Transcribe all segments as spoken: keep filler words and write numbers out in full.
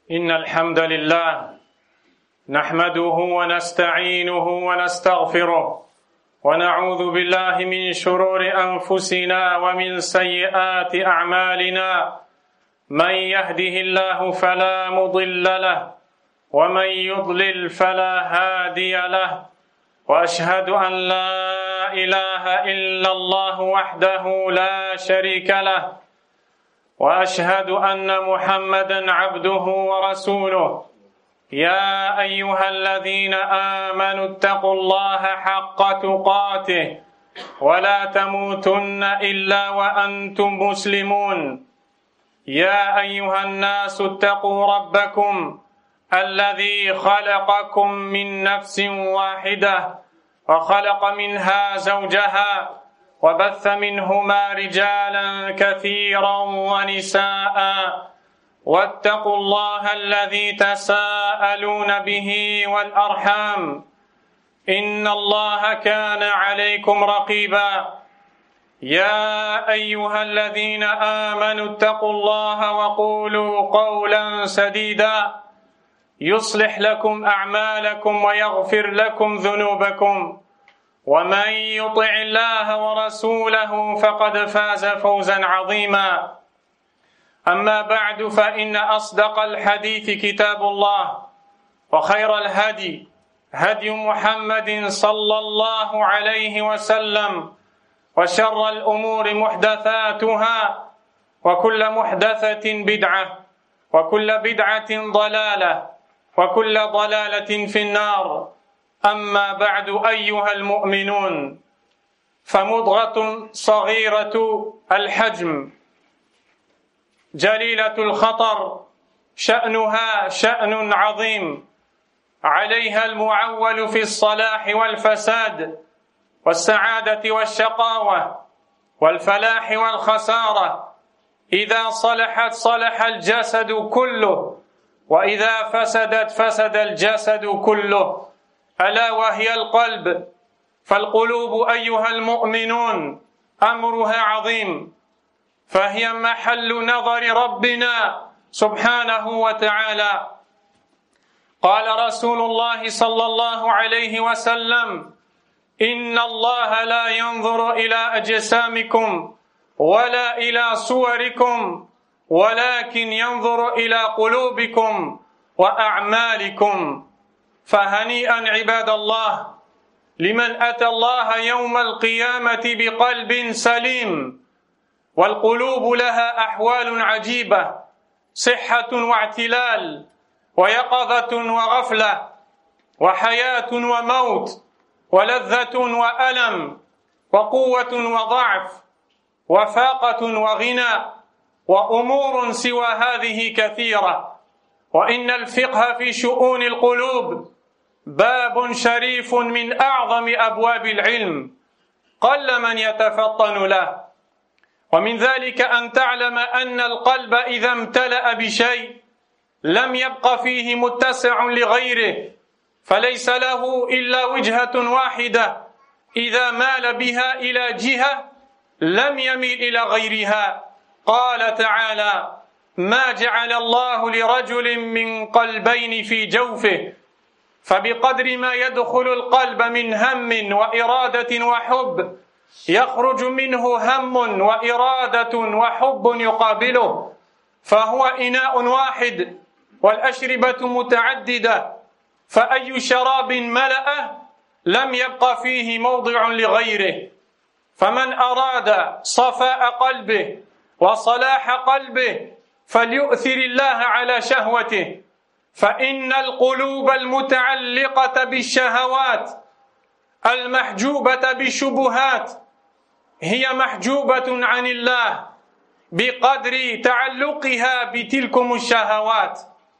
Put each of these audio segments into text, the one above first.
إن الحمد لله نحمده ونستعينه ونستغفره ونعوذ بالله من شرور أنفسنا ومن سيئات أعمالنا. من يهده الله فلا مضل له ومن يضلل فلا هادي له، وأشهد أن لا إله إلا الله وحده لا شريك له، وأشهد أن محمدًا عبده ورسوله. يا أيها الذين آمنوا اتقوا الله حق تقاته ولا تموتن إلا وأنتم مسلمون. يا أيها الناس اتقوا ربكم الذي خلقكم من نفس واحدة وخلق منها زوجها وبث منهما رجالا كثيرا ونساء، واتقوا الله الذي تساءلون به والأرحام إن الله كان عليكم رقيبا. يا أيها الذين آمنوا اتقوا الله وقولوا قولا سديدا يصلح لكم أعمالكم ويغفر لكم ذنوبكم، ومن يطع الله ورسوله فقد فاز فوزا عظيما. أما بعد، فإن أصدق الحديث كتاب الله، وخير الهدي هدي محمد صلى الله عليه وسلم، وشر الأمور محدثاتها، وكل محدثة بدعة، وكل بدعة ضلالة، وكل ضلالة في النار. أما بعد أيها المؤمنون، فمضغة صغيرة الحجم جليلة الخطر شأنها شأن عظيم، عليها المعول في الصلاح والفساد والسعادة والشقاوة والفلاح والخسارة. إذا صلحت صلح الجسد كله، وإذا فسدت فسد الجسد كله، ألا وهي القلب. فالقلوب أيها المؤمنون أمرها عظيم، فهي محل نظر ربنا سبحانه وتعالى. قال رسول الله صلى الله عليه وسلم: إن الله لا ينظر إلى أجسامكم ولا إلى صوركم، ولكن ينظر إلى قلوبكم وأعمالكم. فهنيئا عباد الله لمن أتى الله يوم القيامة بقلب سليم. والقلوب لها أحوال عجيبة: صحة واعتلال، ويقظة وغفلة، وحياة وموت، ولذة وألم، وقوة وضعف، وفاقة وغنى، وأمور سوى هذه كثيرة. وإن الفقه في شؤون القلوب باب شريف من أعظم أبواب العلم، قل من يتفطن له. ومن ذلك أن تعلم أن القلب إذا امتلأ بشيء لم يبق فيه متسع لغيره، فليس له إلا وجهة واحدة، إذا مال بها إلى جهة لم يميل إلى غيرها. قال تعالى: ما جعل الله لرجل من قلبين في جوفه. فبقدر ما يدخل القلب من هم وإرادة وحب يخرج منه هم وإرادة وحب يقابله، فهو إناء واحد والأشربة متعددة، فأي شراب ملأه لم يبق فيه موضع لغيره. فمن أراد صفاء قلبه وصلاح قلبه فليؤثر الله على شهوته، فإن القلوب المتعلقة بالشهوات المحجوبة بالشبهات هي محجوبة عن الله بقدر تعلقها بتلكم الشهوات.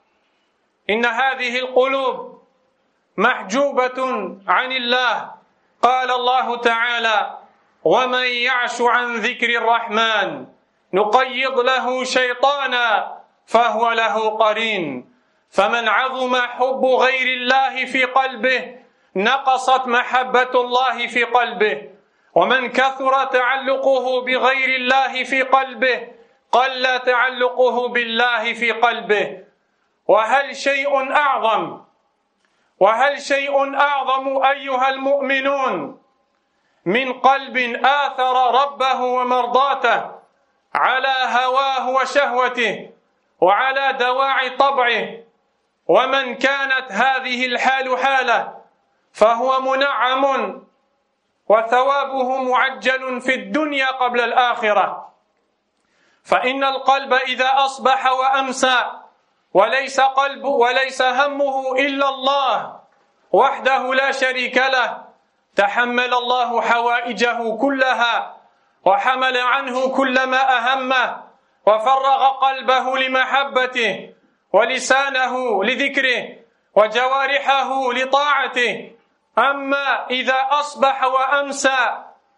إن هذه القلوب محجوبة عن الله. قال الله تعالى: ومن يعش عن ذكر الرحمن نقيض له شيطانا فهو له قرين. فمن عظم حب غير الله في قلبه نقصت محبة الله في قلبه، ومن كثر تعلقه بغير الله في قلبه قل تعلقه بالله في قلبه. وهل شيء أعظم وهل شيء أعظم أيها المؤمنون من قلب آثر ربه ومرضاته على هواه وشهوته وعلى دواعي طبعه؟ ومن كانت هذه الحال حاله فهو منعم وثوابه معجل في الدنيا قبل الآخرة. فإن القلب إذا أصبح وأمسى وليس قلب وليس همه إلا الله وحده لا شريك له، تحمل الله حوائجه كلها وحمل عنه كل ما أهمه وفرغ قلبه لمحبته ولسانه لذكره وجوارحه لطاعته. أما إذا أصبح وأمسى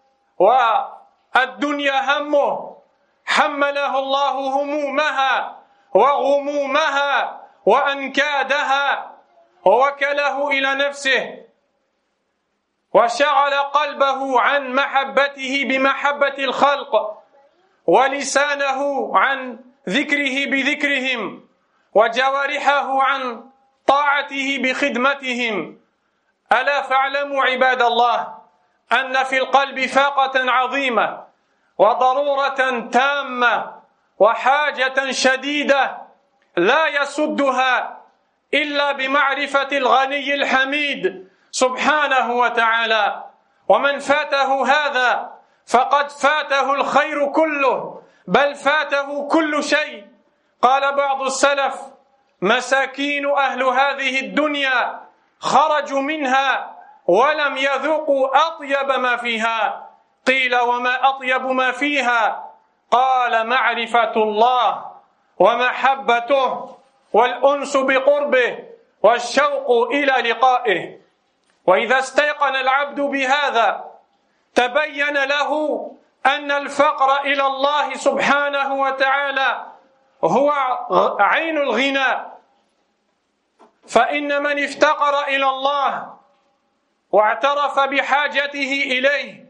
والدنيا همه، حمله الله همومها وغمومها وأنكادها ووكله إلى نفسه وشغل قلبه عن محبته بمحبة الخلق ولسانه عن ذكره بذكرهم وجوارحه عن طاعته بخدمتهم. ألا فاعلموا عباد الله أن في القلب فاقة عظيمة وضرورة تامة وحاجة شديدة لا يسدها إلا بمعرفة الغني الحميد سبحانه وتعالى. ومن فاته هذا فقد فاته الخير كله، بل فاته كل شيء. قال بعض السلف: مساكين أهل هذه الدنيا خرجوا منها ولم يذوقوا أطيب ما فيها. قيل: وما أطيب ما فيها؟ قال: معرفة الله ومحبته والأنس بقربه والشوق إلى لقائه. وإذا استيقن العبد بهذا تبين له أن الفقر إلى الله سبحانه وتعالى هو عين الغنى. فإن من افتقر إلى الله واعترف بحاجته إليه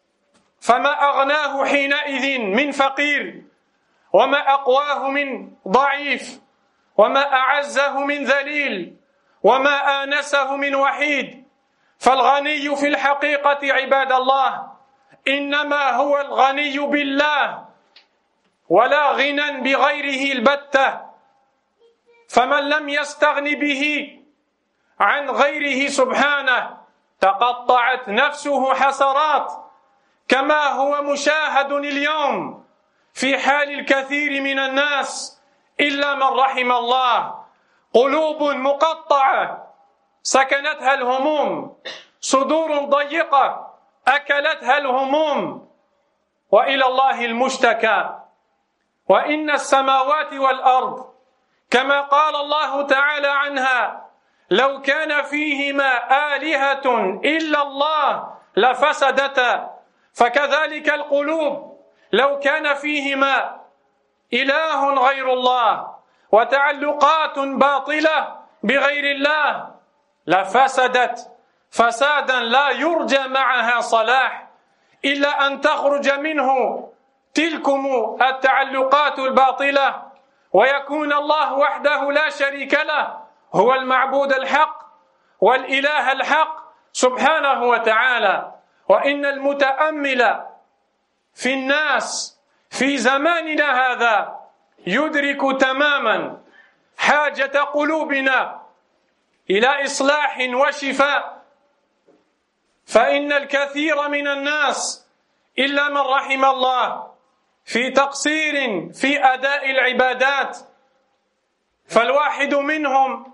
فما أغناه حينئذ من فقير، وما أقواه من ضعيف، وما أعزه من ذليل، وما آنسه من وحيد. فالغني في الحقيقة عباد الله إنما هو الغني بالله، ولا غنى بغيره البتة. فمن لم يستغن به عن غيره سبحانه تقطعت نفسه حسرات، كما هو مشاهد اليوم في حال الكثير من الناس إلا من رحم الله. قلوب مقطعة سكنتها الهموم، صدور ضيقة أكلتها الهموم، وإلى الله المشتكى. وإن السماوات والأرض كما قال الله تعالى عنها: لو كان فيهما آلهة إلا الله لفسدتا. فكذلك القلوب لو كان فيهما إله غير الله وتعلقات باطلة بغير الله لفسدت فسادا لا يرجى معها صلاح، إلا أن تخرج منه تلكم التعلقات الباطلة ويكون الله وحده لا شريك له هو المعبود الحق والإله الحق سبحانه وتعالى. وإن المتأمل في الناس في زماننا هذا يدرك تماما حاجة قلوبنا إلى إصلاح وشفاء. فإن الكثير من الناس إلا من رحم الله في تقصير في أداء العبادات، فالواحد منهم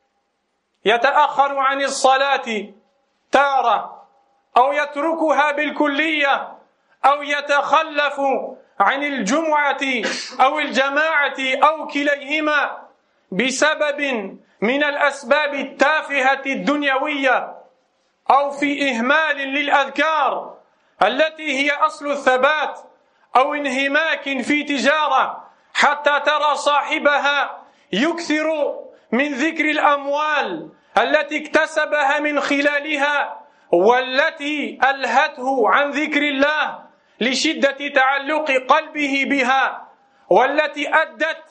يتأخر عن الصلاة تارة أو يتركها بالكلية أو يتخلف عن الجمعة أو الجماعة أو كليهما بسبب من الأسباب التافهة الدنيوية أو في إهمال للأذكار التي هي أصل الثبات، أو انهماك في تجارة حتى ترى صاحبها يكثر من ذكر الأموال التي اكتسبها من خلالها والتي ألهته عن ذكر الله لشدة تعلق قلبه بها، والتي أدت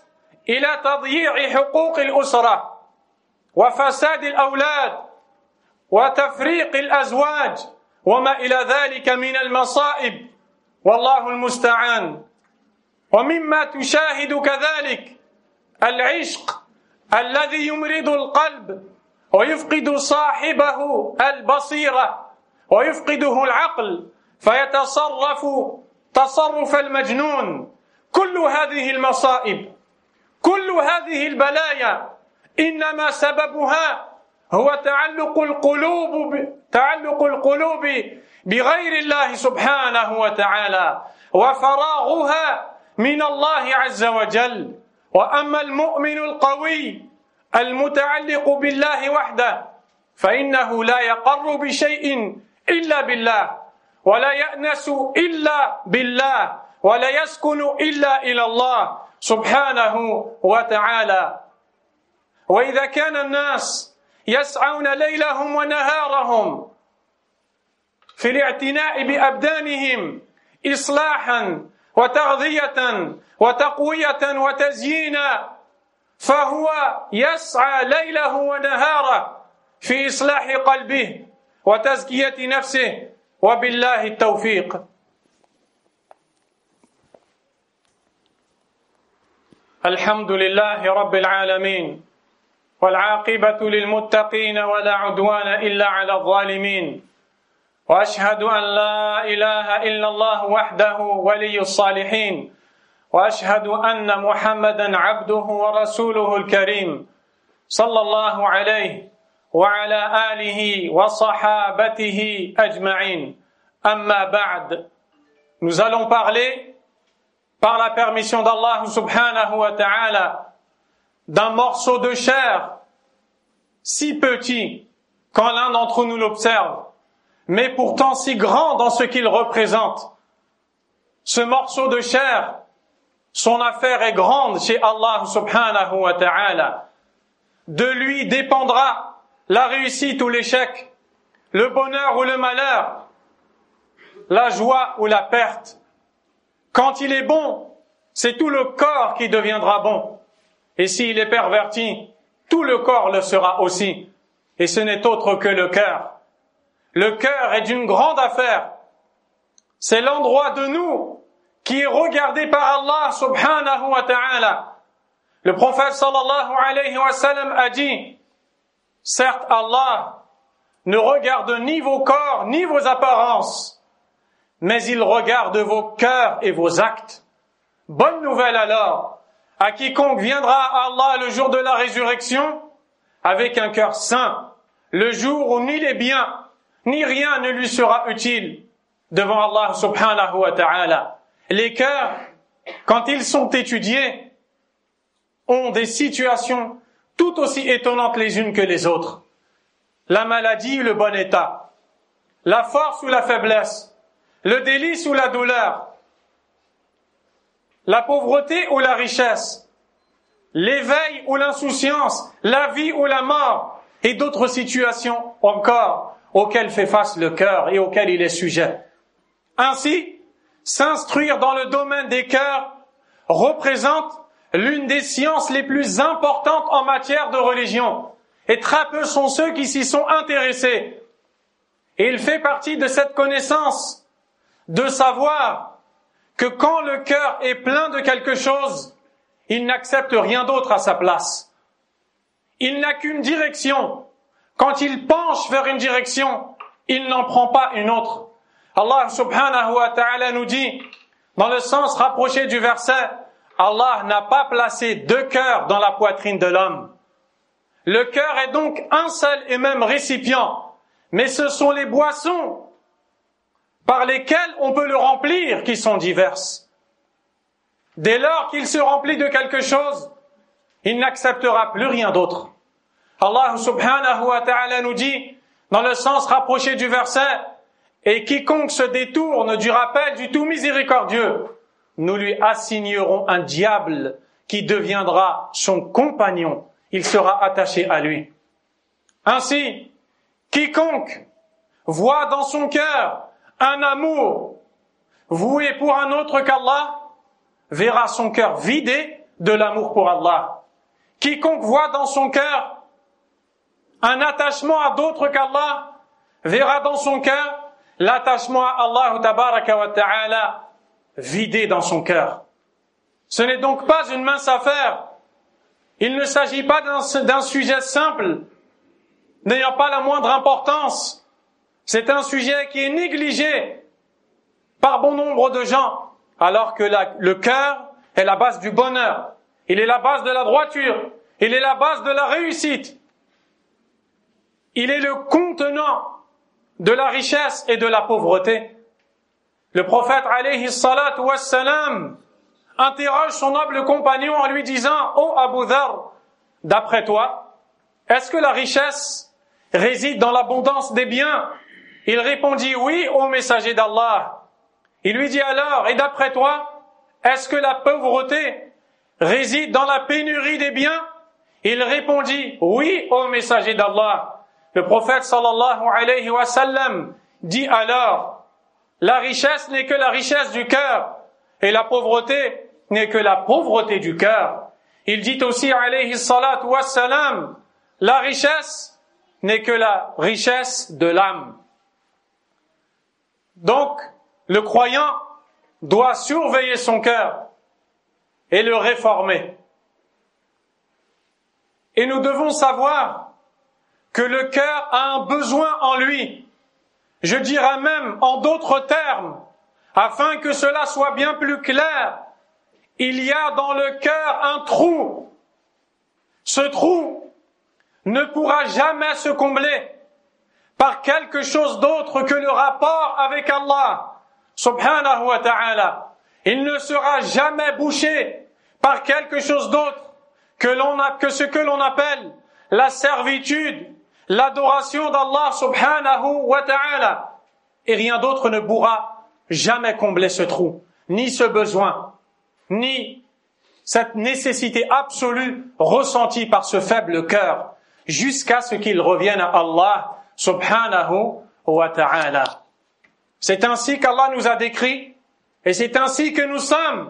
إلى تضييع حقوق الأسرة وفساد الأولاد وتفريق الأزواج وما إلى ذلك من المصائب والله المستعان. ومما تشاهد كذلك العشق الذي يمرض القلب ويفقد صاحبه البصيرة ويفقده العقل فيتصرف تصرف المجنون. كل هذه المصائب كل هذه البلايا إنما سببها هو تعلق القلوب تعلق القلوب بغير الله سبحانه وتعالى وفراغها من الله عز وجل. وأما المؤمن القوي المتعلق بالله وحده فإنه لا يقر بشيء إلا بالله ولا يأنس إلا بالله ولا يسكن إلا إلى الله سبحانه وتعالى. وإذا كان الناس يسعون ليلهم ونهارهم في الاعتناء بأبدانهم إصلاحا وتغذية وتقوية وتزيينا فهو يسعى ليله ونهاره في إصلاح قلبه وتزكية نفسه وبالله التوفيق. الحمد لله رب العالمين والعاقبة للمتقين ولا عدوان إلا على الظالمين وأشهد أن لا إله إلا الله وحده ولي الصالحين وأشهد أن محمدا عبده ورسوله الكريم صلى الله عليه وعلى آله وصحابته أجمعين. أما بعد. Nous allons parler, par la permission d'Allah subhanahu wa ta'ala, d'un morceau de chair si petit quand l'un d'entre nous l'observe, mais pourtant si grand dans ce qu'il représente. Ce morceau de chair, son affaire est grande chez Allah subhanahu wa ta'ala. De lui dépendra la réussite ou l'échec, le bonheur ou le malheur, la joie ou la perte. Quand il est bon, c'est tout le corps qui deviendra bon. Et s'il est perverti, tout le corps le sera aussi. Et ce n'est autre que le cœur. Le cœur est d'une grande affaire. C'est l'endroit de nous qui est regardé par Allah subhanahu wa ta'ala. Le prophète sallallahu alayhi wa sallam a dit, certes Allah ne regarde ni vos corps ni vos apparences, mais il regarde vos cœurs et vos actes. Bonne nouvelle alors à quiconque viendra à Allah le jour de la résurrection avec un cœur sain, le jour où ni les biens ni rien ne lui sera utile devant Allah subhanahu wa ta'ala. Les cœurs, quand ils sont étudiés, ont des situations tout aussi étonnantes les unes que les autres. La maladie ou le bon état, la force ou la faiblesse, le délice ou la douleur, la pauvreté ou la richesse, l'éveil ou l'insouciance, la vie ou la mort, et d'autres situations encore auxquelles fait face le cœur et auxquelles il est sujet. Ainsi, s'instruire dans le domaine des cœurs représente l'une des sciences les plus importantes en matière de religion, et très peu sont ceux qui s'y sont intéressés. Et il fait partie de cette connaissance de savoir que quand le cœur est plein de quelque chose, il n'accepte rien d'autre à sa place. Il n'a qu'une direction. Quand il penche vers une direction, il n'en prend pas une autre. Allah subhanahu wa ta'ala nous dit, dans le sens rapproché du verset, Allah n'a pas placé deux cœurs dans la poitrine de l'homme. Le cœur est donc un seul et même récipient, mais ce sont les boissons par lesquelles on peut le remplir qui sont diverses. Dès lors qu'il se remplit de quelque chose, il n'acceptera plus rien d'autre. Allah subhanahu wa ta'ala nous dit, dans le sens rapproché du verset, et quiconque se détourne du rappel du tout miséricordieux, nous lui assignerons un diable qui deviendra son compagnon. Il sera attaché à lui. Ainsi, quiconque voit dans son cœur un amour voué pour un autre qu'Allah, verra son cœur vidé de l'amour pour Allah. Quiconque voit dans son cœur un attachement à d'autres qu'Allah verra dans son cœur l'attachement à Allah tabaraka wa ta'ala vidé dans son cœur. Ce n'est donc pas une mince affaire. Il ne s'agit pas d'un, d'un sujet simple, n'ayant pas la moindre importance. C'est un sujet qui est négligé par bon nombre de gens, alors que la, le cœur est la base du bonheur. Il est la base de la droiture. Il est la base de la réussite. Il est le contenant de la richesse et de la pauvreté. Le prophète alayhi salatu wassalam interroge son noble compagnon en lui disant: « Ô Abu Dharr, d'après toi, est-ce que la richesse réside dans l'abondance des biens ?» Il répondit: « Oui, ô messager d'Allah. » Il lui dit alors: « Et d'après toi, est-ce que la pauvreté réside dans la pénurie des biens ?» Il répondit: « Oui, ô messager d'Allah. » Le prophète sallallahu alayhi wa sallam dit alors: la richesse n'est que la richesse du cœur et la pauvreté n'est que la pauvreté du cœur. Il dit aussi alayhi salatu wa salam: la richesse n'est que la richesse de l'âme. Donc, le croyant doit surveiller son cœur et le réformer. Et nous devons savoir que le cœur a un besoin en lui, je dirais même en d'autres termes, afin que cela soit bien plus clair, il y a dans le cœur un trou. Ce trou ne pourra jamais se combler par quelque chose d'autre que le rapport avec Allah, subhanahu wa ta'ala. Il ne sera jamais bouché par quelque chose d'autre que l'on a, que ce que l'on appelle la servitude, l'adoration d'Allah subhanahu wa ta'ala. Et rien d'autre ne pourra jamais combler ce trou, ni ce besoin, ni cette nécessité absolue ressentie par ce faible cœur, jusqu'à ce qu'il revienne à Allah subhanahu wa ta'ala. C'est ainsi qu'Allah nous a décrit, et c'est ainsi que nous sommes.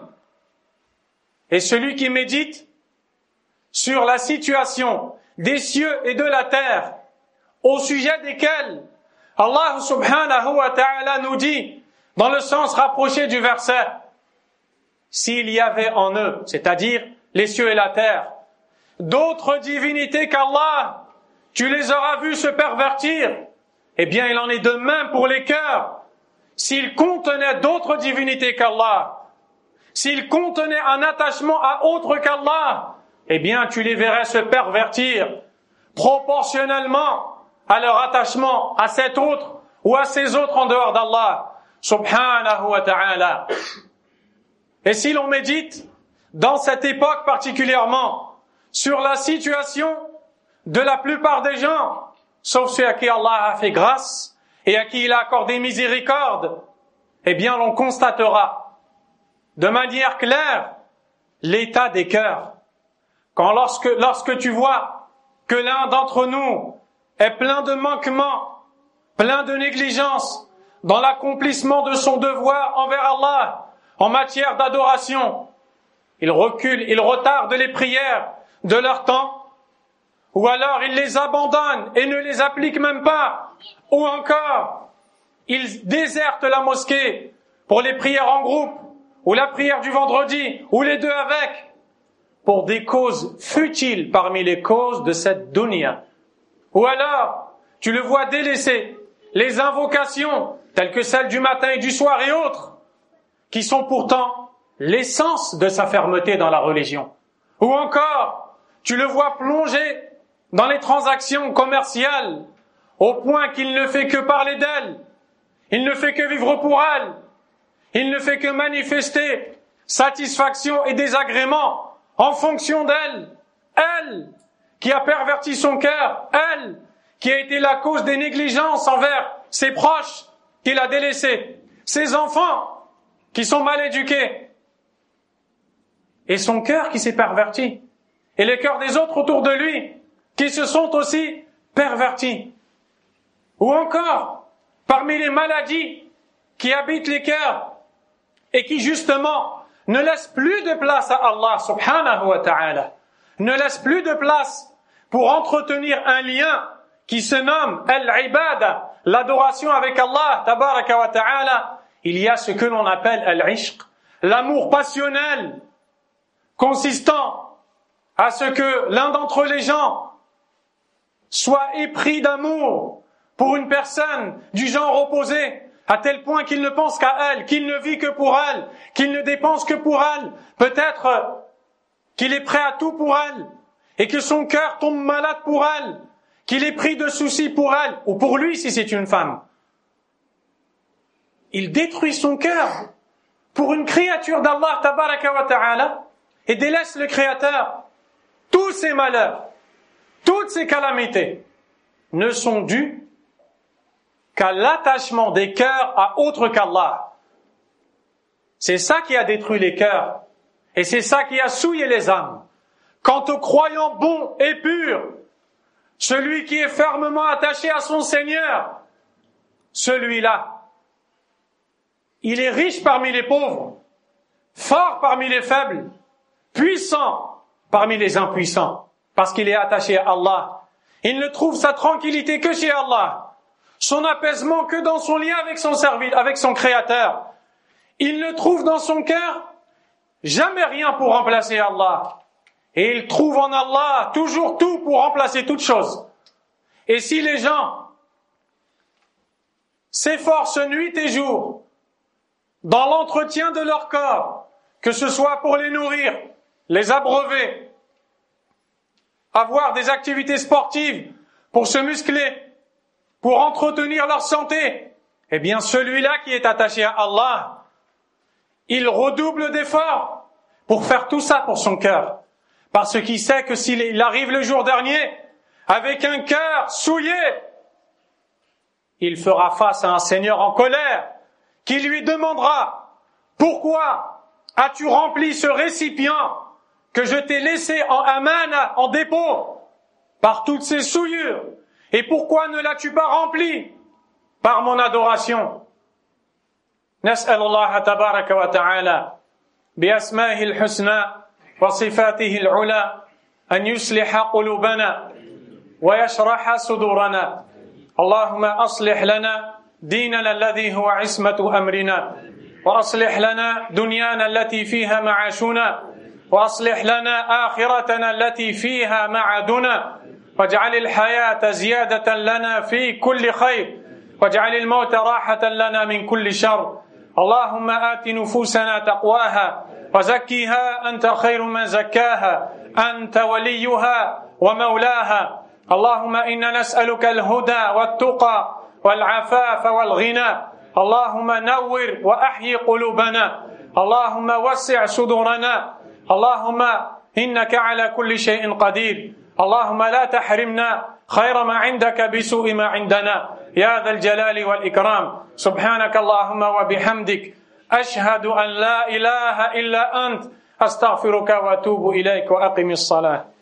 Et celui qui médite sur la situation des cieux et de la terre, au sujet desquels Allah subhanahu wa ta'ala nous dit, dans le sens rapproché du verset, s'il y avait en eux, c'est-à-dire les cieux et la terre, d'autres divinités qu'Allah, tu les auras vus se pervertir. Eh bien, il en est de même pour les cœurs. S'ils contenaient d'autres divinités qu'Allah, s'ils contenaient un attachement à autre qu'Allah, eh bien, tu les verrais se pervertir proportionnellement à leur attachement à cet autre ou à ces autres en dehors d'Allah subhanahu wa ta'ala. Et si l'on médite dans cette époque particulièrement sur la situation de la plupart des gens, sauf ceux à qui Allah a fait grâce et à qui il a accordé miséricorde, eh bien l'on constatera de manière claire l'état des cœurs. Quand lorsque, lorsque tu vois que l'un d'entre nous est plein de manquements, plein de négligence dans l'accomplissement de son devoir envers Allah en matière d'adoration, il recule, il retarde les prières de leur temps, ou alors il les abandonne et ne les applique même pas, ou encore il déserte la mosquée pour les prières en groupe, ou la prière du vendredi, ou les deux avec, pour des causes futiles parmi les causes de cette dunya. Ou alors, tu le vois délaisser les invocations, telles que celles du matin et du soir et autres, qui sont pourtant l'essence de sa fermeté dans la religion. Ou encore, tu le vois plonger dans les transactions commerciales, au point qu'il ne fait que parler d'elles, il ne fait que vivre pour elles, il ne fait que manifester satisfaction et désagrément en fonction d'elle, elle qui a perverti son cœur, elle qui a été la cause des négligences envers ses proches qu'il a délaissés, ses enfants qui sont mal éduqués, et son cœur qui s'est perverti, et les cœurs des autres autour de lui qui se sont aussi pervertis. Ou encore, parmi les maladies qui habitent les cœurs et qui justement ne laisse plus de place à Allah subhanahu wa ta'ala, ne laisse plus de place pour entretenir un lien qui se nomme al-ibada, l'adoration avec Allah tabaraka wa ta'ala, il y a ce que l'on appelle al-ishq, l'amour passionnel, consistant à ce que l'un d'entre les gens soit épris d'amour pour une personne du genre opposé, à tel point qu'il ne pense qu'à elle, qu'il ne vit que pour elle, qu'il ne dépense que pour elle, peut-être qu'il est prêt à tout pour elle, et que son cœur tombe malade pour elle, qu'il est pris de soucis pour elle, ou pour lui si c'est une femme. Il détruit son cœur pour une créature d'Allah tabaraka wa ta'ala, et délaisse le Créateur. Tous ces malheurs, toutes ces calamités ne sont dues qu'à l'attachement des cœurs à autre qu'Allah. C'est ça qui a détruit les cœurs, et c'est ça qui a souillé les âmes. Quant au croyant bon et pur, celui qui est fermement attaché à son Seigneur, celui-là, il est riche parmi les pauvres, fort parmi les faibles, puissant parmi les impuissants, parce qu'il est attaché à Allah. Il ne trouve sa tranquillité que chez Allah, son apaisement que dans son lien avec son serviteur, avec son Créateur. Il ne trouve dans son cœur jamais rien pour remplacer Allah. Et il trouve en Allah toujours tout pour remplacer toute chose. Et si les gens s'efforcent nuit et jour dans l'entretien de leur corps, que ce soit pour les nourrir, les abreuver, avoir des activités sportives pour se muscler, pour entretenir leur santé, eh bien celui-là qui est attaché à Allah, il redouble d'efforts pour faire tout ça pour son cœur. Parce qu'il sait que s'il arrive le jour dernier avec un cœur souillé, il fera face à un Seigneur en colère qui lui demandera « Pourquoi as-tu rempli ce récipient que je t'ai laissé en amana, en dépôt, par toutes ces souillures, et pourquoi ne l'as-tu pas rempli par mon adoration ?» نسأل الله تبارك وتعالى بأسمائه الحسنى وصفاته العلى أن يصلح قلوبنا ويشرح صدورنا. اللهم أصلح لنا ديننا الذي هو عصمة أمرنا، وأصلح لنا دنيانا التي فيها معاشنا، وأصلح لنا آخرتنا التي فيها معادنا، واجعل الحياة زيادة لنا في كل خير، واجعل الموت راحة لنا من كل شر. اللهم آت نفوسنا تقواها وزكها أنت خير من زكاها أنت وليها ومولاها. اللهم إنا نسألك الهدى والتقى والعفاف والغنى. اللهم نور وأحيي قلوبنا، اللهم وسع صدورنا، اللهم إنك على كل شيء قدير. اللهم لا تحرمنا خير ما عندك بسوء ما عندنا يا ذا الجلال والإكرام. سبحانك اللهم وبحمدك أشهد أن لا إله إلا أنت أستغفرك وأتوب إليك وأقم الصلاة.